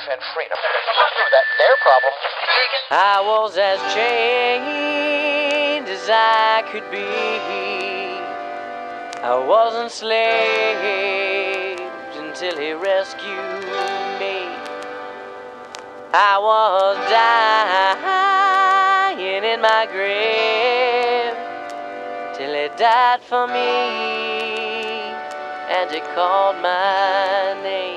and freedom. That's their problem. I was as chained as I could be. I was enslaved until he rescued me. I was dying in my grave till he died for me, and he called my name.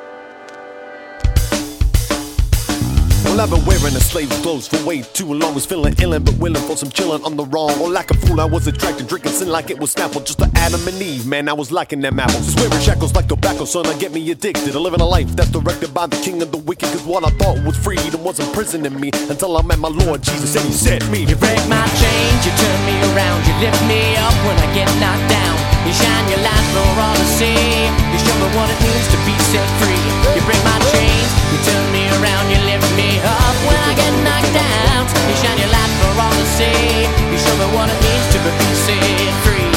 Well, I've been wearing a slave clothes for way too long. Was feeling illin' but willing for some chillin' on the wrong. Or like a fool, I was attracted, drinking sin like it was Snapple. Just a Adam and Eve, man, I was liking them apples. Just wearing shackles like tobacco, son, I get me addicted. Living a life that's directed by the king of the wicked. Cause what I thought was freedom was imprisoning me, until I met my Lord Jesus and he set me. You break my chains, you turn me around, you lift me up when I get knocked down. You shine your light for all to see. You show me what it means to be set free. You break my chains, you turn me around, you lift me up when I get knocked down. You shine your light for all to see. You show me what it means to be set free.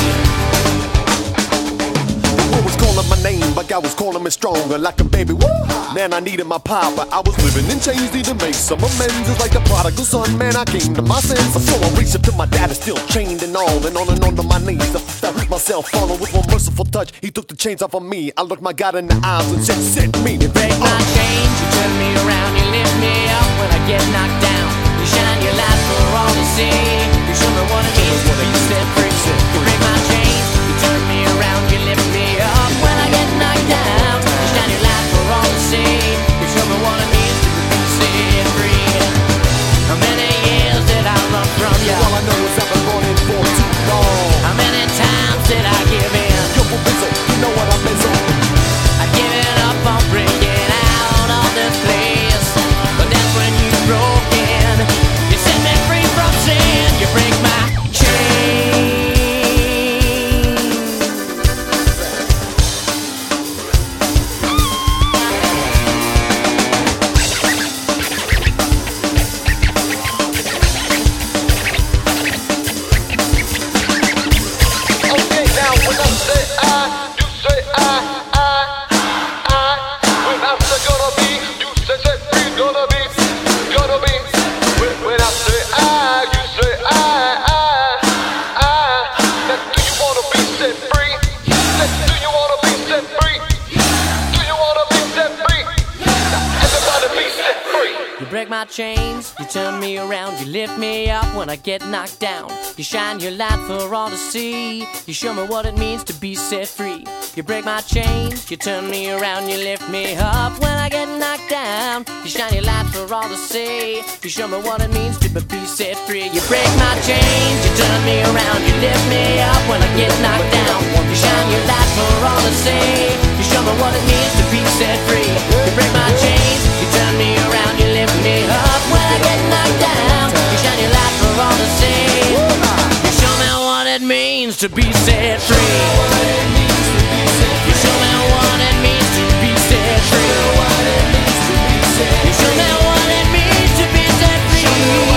The world was calling my name, but God was calling me stronger like a baby. Woo! Man, I needed my papa. I was living in chains, need to make some amends. It's like the prodigal son, man, I came to my senses. So I reached up to my dad, is still chained and on to my knees. I felt myself falling with one merciful touch. He took the chains off of me. I looked my God in the eyes and said, set me. You break my chains, you turn me around, you lift me up when I get knocked down. You shine your light for all to see. You show me what it means to be set free. You break my chains, you turn me around, you lift me up when I get knocked down. You shine your light for all to see. You show me what it means to be set free. How many years did I run from you? All I know is I've been running for too long. How many times did I give in? You're for busy, you know what I'm missing. I give it up on breaking out of this place, but that's when you broke in. You set me free from sin. You break my chains. Okay, now when I say I, you say I. When I say gonna be, you say set free, gonna be. When I say I, you say I. Now do you wanna be set free? Do you wanna be set free? Do you wanna be set free? Now everybody be set free. You break my chains, you turn me around, you lift me up when I get knocked down. You shine your light for all to see. You show me what it means to be set free. You break my chains, you turn me around, you lift me up when I get knocked down. You shine your light for all to see. You show me what it means to be set free. You break my chains, you turn me around, you lift me up when I get knocked down. You shine your light for all to see. You show me what it means to be set free. You break my chains, you turn me around, you lift me up when I get knocked down. You shine your light for all to see. You show me what it means to be set free. You show me what it means to be set free. You show me what it means to be set free.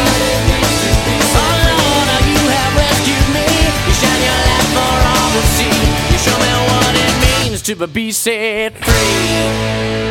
Oh Lord, you have rescued me. You shine your light for all to see. You show me what it means to be set free.